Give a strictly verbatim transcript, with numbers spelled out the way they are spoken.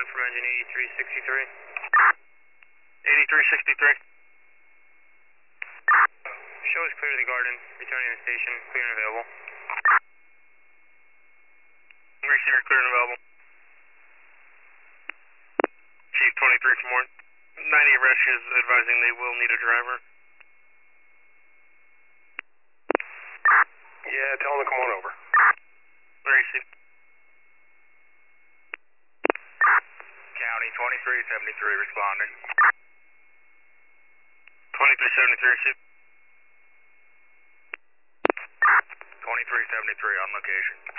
one from engine eighty-three sixty-three. eighty-three sixty-three. Show is clear of the garden. Returning to the station. Clear and available. Receiver clear and available. Chief twenty-three from Warren. ninety Rush is advising they will need a driver. Yeah, tell them to come on over. Where you see? County twenty-three seventy-three responding. twenty-three seventy-three, see? twenty-three seventy-three on location.